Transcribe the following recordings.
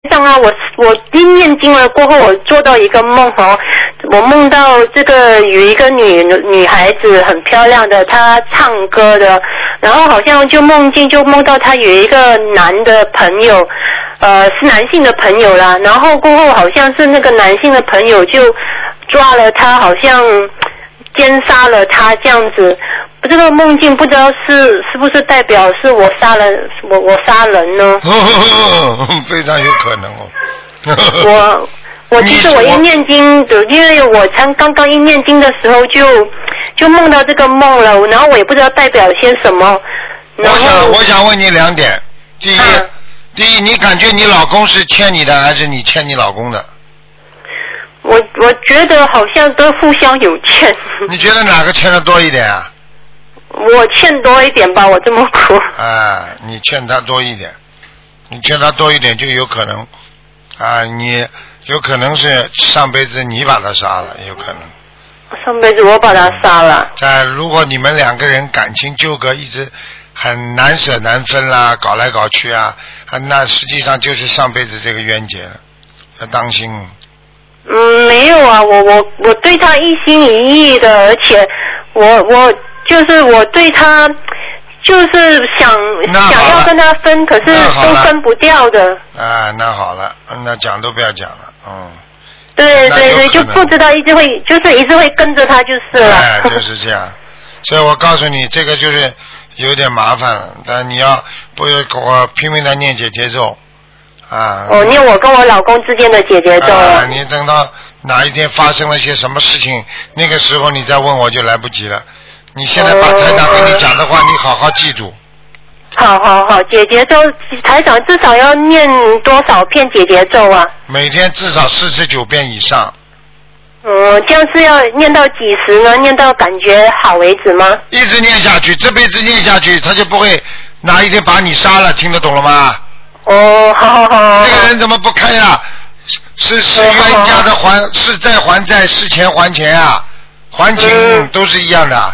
上啊，我一念经了过后，我做到一个梦哦，我梦到这个有一个女孩子很漂亮的，她唱歌的，然后好像就梦到她有一个男的朋友，是男性的朋友啦，然后过后好像是那个男性的朋友就抓了她，好像奸杀了她这样子。这个梦境不知道是不是代表是我杀人呢？ 非常有可能哦。 我其实我一念经的，因为我刚刚一念经的时候就梦到这个梦了，然后我也不知道代表些什么。 我想问你2点，第一，你感觉你老公是欠你的，还是你欠你老公的？ 我觉得好像都互相有欠。 你觉得哪个欠的多一点啊？ 我欠多一点吧，我这么苦。 你欠他多一点，就有可能你有可能是上辈子你把他杀了，有可能。 上辈子我把他杀了。 如果你们2个人感情纠葛一直很难舍难分啦，搞来搞去啊，那实际上就是上辈子这个冤结了，要当心。 没有啊，我对他一心一意的，而且我就是我对他就是想要跟他分，可是都分不掉的。 那好了，那讲都不要讲了， 对，就不知道一直会跟着他就是了。 就是这样，所以我告诉你，这个就是有点麻烦了，但你要不我拼命的念姐姐咒念我跟我老公之间的姐姐咒。 你等到哪一天发生了些什么事情，那个时候你再问我就来不及了。你现在把台长跟你讲的话，你好好记住。 好，姐姐咒，台长至少要念多少遍姐姐咒啊？ 每天至少49遍以上。 这样是要念到几时呢？念到感觉好为止吗？ 一直念下去，这辈子念下去，他就不会哪一天把你杀了，听得懂了吗？ 好。 这个人怎么不开呀？是冤家的是债还债，是钱还钱啊，还情都是一样的。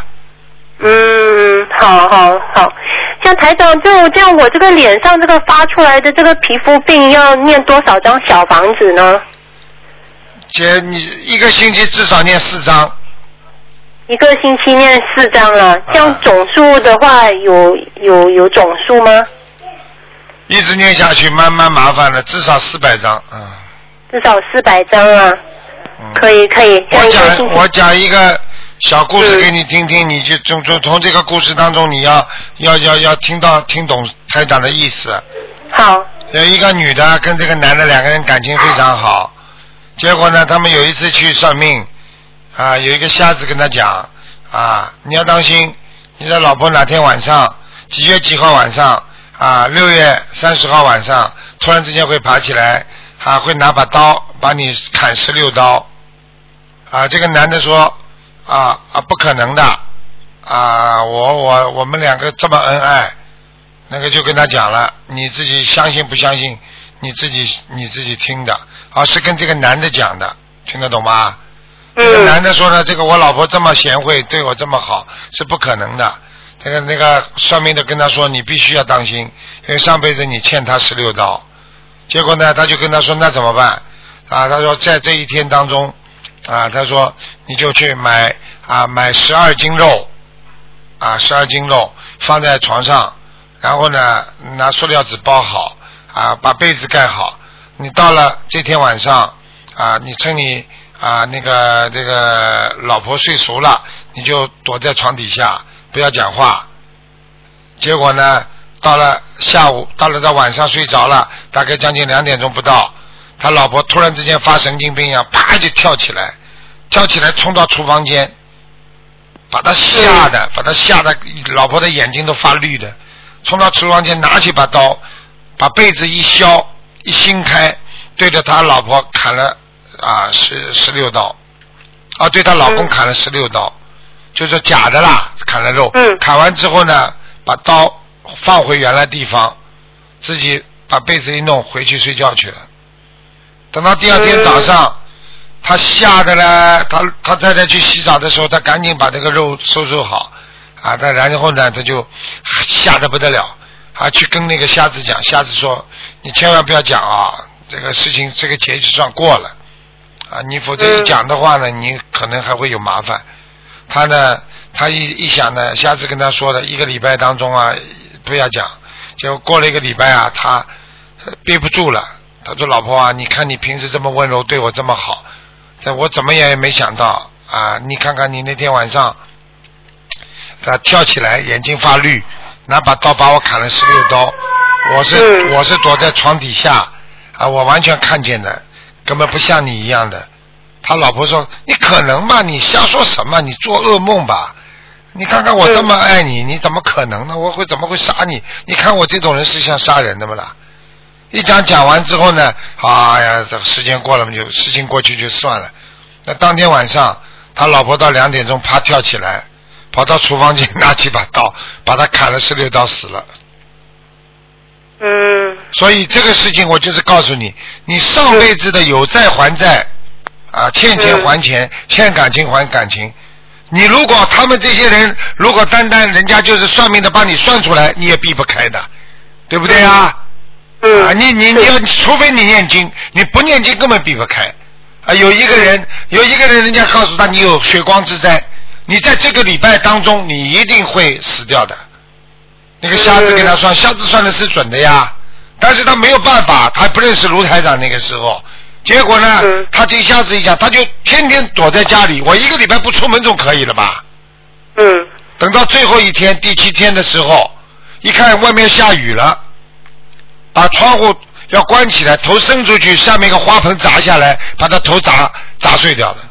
好。像台长这样，我这个脸上这个发出来的这个皮肤病要念多少张小房子呢？ 姐，你1个星期至少念4张。 1个星期念4张了，这样总数的话有总数吗？ 一直念下去慢慢麻烦了，至少400张。 至少400张啊。可以。 我讲一个小故事给你听听，你就从这个故事当中，你要听懂台长的意思。 好。 有一个女的跟这个男的2个人感情非常好，结果呢，他们有一次去算命，有一个瞎子跟他讲，你要当心，你的老婆哪天晚上几月几号晚上6月30号晚上突然之间会爬起来，会拿把刀把你砍16刀。这个男的说不可能的，我们2个这么恩爱，那个就跟他讲了，你自己相信不相信你自己听的，是跟这个男的讲的，听得懂吗？这个男的说呢，这个我老婆这么贤惠，对我这么好，是不可能的。那个算命的跟他说，你必须要当心，因为上辈子你欠他16刀。结果呢，他就跟他说，那怎么办？他说在这一天当中他说你就去买12斤肉，12斤肉放在床上，然后呢拿塑料纸包好把被子盖好，你到了这天晚上你趁你这个老婆睡熟了，你就躲在床底下不要讲话。结果呢到了下午，到了晚上睡着了，大概将近2点钟不到，他老婆突然之间发神经病一样，啪就跳起来冲到厨房间，把他吓得老婆的眼睛都发绿的，冲到厨房间拿起把刀，把被子一掀开，对着他老婆砍了16刀，对他老公砍了16刀，就是假的啦，砍了肉，砍完之后呢把刀放回原来地方，自己把被子一弄回去睡觉去了。等到第2天早上，他吓得呢，他太太去洗澡的时候，他赶紧把这个肉收好然后呢他就吓得不得了去跟那个瞎子讲，瞎子说你千万不要讲这个事情这个节就算过了啊，你否则一讲的话呢，你可能还会有麻烦。他呢，他一想呢，下次跟他说的1个礼拜当中啊，不要讲。结果过了1个礼拜啊，他憋不住了。他说：“老婆啊，你看你平时这么温柔，对我这么好，我怎么也没想到啊！你看看你那天晚上，他跳起来，眼睛发绿，拿把刀把我砍了16刀。我是躲在床底下啊，我完全看见的，根本不像你一样的。”他老婆说：“你可能吗？你瞎说什么？你做噩梦吧？你看看我这么爱你，你怎么可能呢？我怎么会杀你？你看我这种人是像杀人的吗啦？”一讲完之后呢，哎呀，这时间过了嘛，就事情过去就算了。那当天晚上，他老婆到2点钟，啪跳起来，跑到厨房间拿起把刀，把他砍了16刀死了。所以这个事情我就是告诉你，你上辈子的有债还债啊，欠钱还钱，欠感情还感情。你如果他们这些人，如果单人家就是算命的帮你算出来，你也避不开的，对不对啊？啊，你要，除非你念经，你不念经根本避不开。啊，有一个人，人家告诉他你有血光之灾，你在这个礼拜当中你一定会死掉的。那个瞎子给他算，瞎子算的是准的呀，但是他没有办法，他不认识卢台长那个时候，结果呢，他听瞎子一讲，他就天天躲在家里，我1个礼拜不出门总可以了吧？等到最后一天，第7天的时候，一看外面下雨了。把窗户要关起来，头伸出去，下面一个花盆砸下来，把他头砸碎掉了。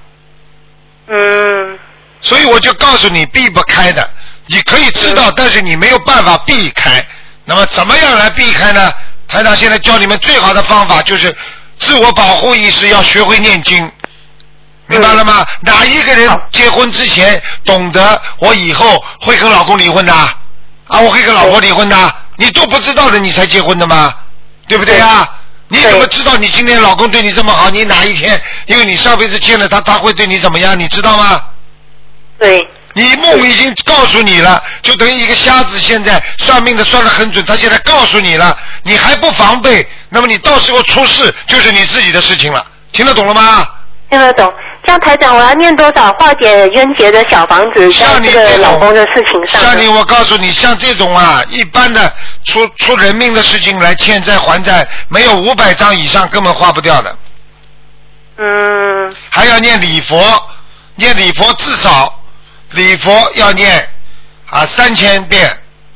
所以我就告诉你，避不开的，你可以知道，但是你没有办法避开。那么怎么样来避开呢？台长现在教你们最好的方法就是自我保护意识，要学会念经，明白了吗？哪一个人结婚之前懂得我以后会跟老公离婚的啊？我会跟老婆离婚的，你都不知道的，你才结婚的吗？对不对啊？你怎么知道你今天老公对你这么好，你哪一天因为你上辈子欠了他会对你怎么样？你知道吗？ 对。 你梦已经告诉你了，就等于一个瞎子现在算命的算得很准，他现在告诉你了，你还不防备，那么你到时候出事就是你自己的事情了。听得懂了吗？ 听得懂。像台长，我要念多少化解冤结的小房子，在这个老公的事情上？ 像你，我告诉你，像这种啊，一般的出人命的事情来欠债还债，没有500张以上根本花不掉的。还要念礼佛，至少礼佛要念3000遍。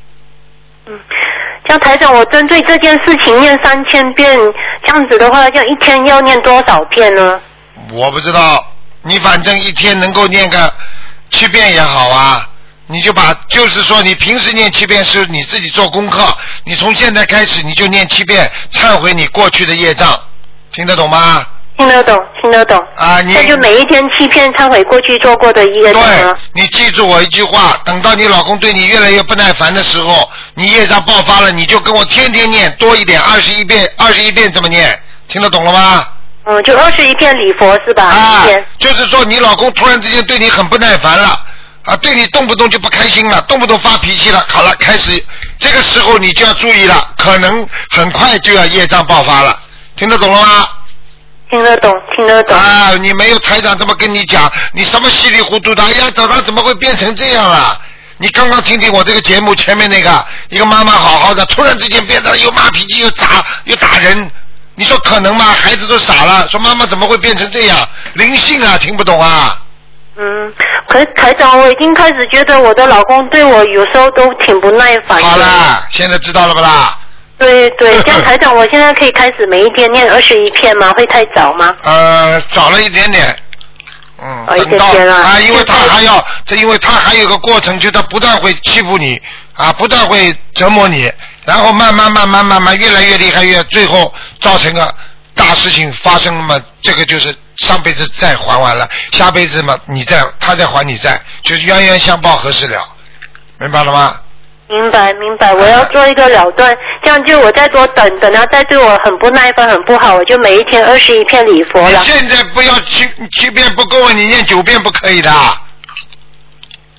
像台长，我针对这件事情念3000遍，这样子的话，这样1天要念多少遍呢？ 我不知道，你反正1天能够念个7遍也好啊。你就就是说你平时念7遍是你自己做功课，你从现在开始你就念7遍，忏悔你过去的业障，听得懂吗？听得懂。那就每一天7遍忏悔过去做过的业障。对，你记住我一句话，等到你老公对你越来越不耐烦的时候，你业障爆发了，你就跟我天天念多一点，21遍这么念，听得懂了吗？就21遍礼佛是吧？就是说你老公突然之间对你很不耐烦了对你动不动就不开心了，动不动发脾气了，好了，开始这个时候你就要注意了，可能很快就要业障爆发了，听得懂了吗？听得懂。你没有台长这么跟你讲，你什么稀里糊涂的，早上怎么会变成这样了？你刚刚听我这个节目前面那个一个妈妈好好的，突然之间变得又骂脾气又打人，你说可能吗？孩子都傻了，说妈妈怎么会变成这样？灵性啊，听不懂啊？可是台长，我已经开始觉得我的老公对我有时候都挺不耐烦的。好啦，现在知道了不啦？对，这样台长，我现在可以开始每一天念21篇吗？会太早吗？早了一点点。一点点啊。因为他还有个过程，就他不但会欺负你不但会折磨你，然后慢慢越来越厉害，最后造成个大事情发生嘛，这个就是上辈子债还完了，下辈子嘛他再还你债，就是冤冤相报何时了，明白了吗？明白，我要做一个了断，这样就我再多等他再对我很不耐烦很不好，我就每一天21遍礼佛了。你现在不要7遍不够，你念9遍不可以的。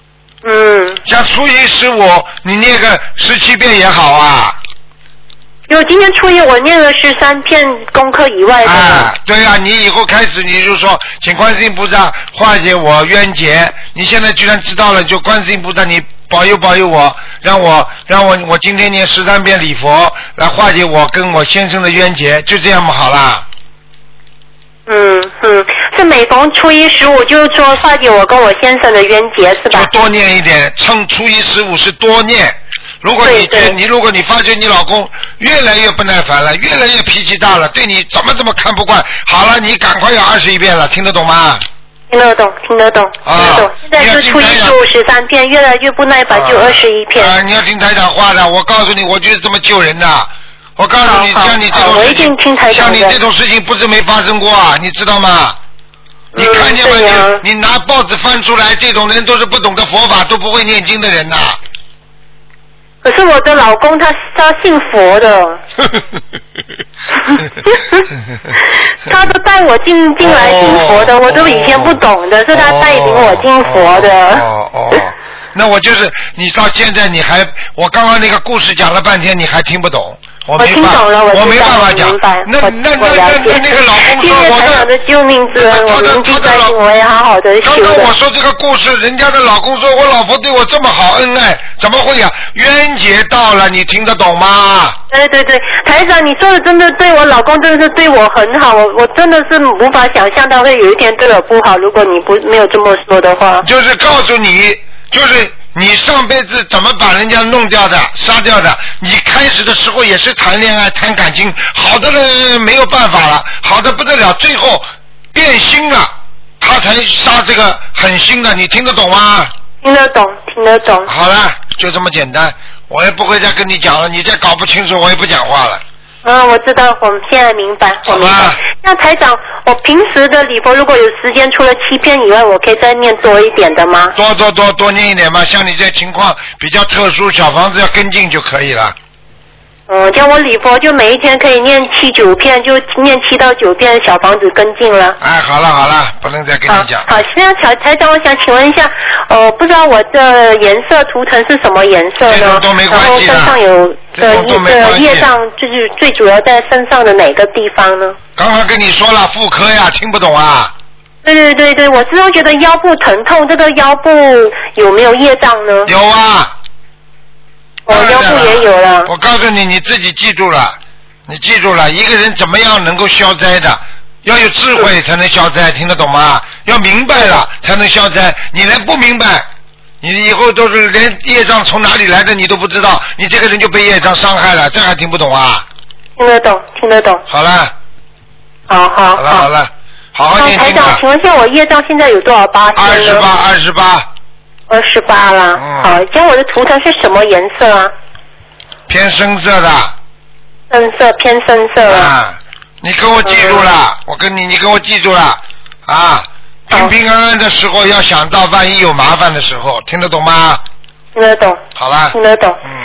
像初一15你念个17遍也好啊。 有今天初一我念了13篇功课以外的。 对啊，你以后开始你就说，请观世音菩萨化解我冤结。你现在居然知道了，就观世音菩萨你保佑我，让我今天念13遍礼佛来化解我跟我先生的冤结，就这样嘛，好啦。 是每逢初一15就说化解我跟我先生的冤结是吧？ 就多念一点，趁初一15是多念。如果如果你发觉你老公越来越不耐烦了，越来越脾气大了，对你怎么看不惯，好了，你赶快要21遍了，听得懂吗？ 听得懂。现在是初一15 13遍，越来越不耐烦就21遍。 你要听台长话的，我告诉你，我就是这么救人的。我告诉你，像你这种事情，像你这种事情不是没发生过啊，你知道吗？你看见吗？你拿报纸翻出来，这种人都是不懂得佛法，都不会念经的人呐。 可是我的老公他信佛的，他都带我进来信佛的，我都以前不懂的，是他带领我进佛的。 那我就是你到现在你还，我刚刚那个故事讲了半天，你还听不懂。我听懂了， 我没办法讲。那个老公说我的的救命之恩，我铭记在心，我也好好的修的。 刚刚我说这个故事，人家的老公说我老婆对我这么好恩爱，怎么会呀？冤结到了，你听得懂吗？ 对，台长，你说的真的对，我老公真的是对我很好，我真的是无法想象他会有一天对我不好。如果你没有这么说的话， 就是告诉你，就是你上辈子怎么把人家弄掉的、杀掉的？你开始的时候也是谈恋爱、谈感情，好的人没有办法了，好的不得了，最后变心了，他才杀这个狠心的，你听得懂吗？ 听得懂。 好了，就这么简单，我也不会再跟你讲了，你再搞不清楚，我也不讲话了。 我知道，我们现在明白，我明白。那台长，我平时的礼佛如果有时间，除了7篇以外，我可以再念多一点的吗？ 多念一点嘛，像你这情况比较特殊，小房子要跟进就可以了。 像我礼佛就每一天可以念7、9篇，就念7到9篇小房子跟进了。 好了，不能再跟你讲。 好，现在台长，我想请问一下，不知道我的颜色图腾是什么颜色呢？ 这种都没关系的。 然后身上有的业障，就是最主要在身上的哪个地方呢？ 刚刚跟你说了妇科呀，听不懂啊？ 对，我是都觉得腰部疼痛，这个腰部有没有业障呢？ 有啊。 腰部也有了。 我告诉你，你自己记住了，一个人怎么样能够消灾的？要有智慧才能消灾，听得懂吗？要明白了才能消灾，你连不明白，你以后都是连业障从哪里来的你都不知道，你这个人就被业障伤害了，这还听不懂啊？ 听得懂。 好了。 好了，好好念经吧。 台长，请问一下我业障现在有多少%？28了。好，像我的图腾是什么颜色啊？ 偏深色的。 偏深色啊。你跟我记住了，你跟我记住了啊！平安的时候要想到万一有麻烦的时候，听得懂吗？ 听得懂。 好了。 听得懂。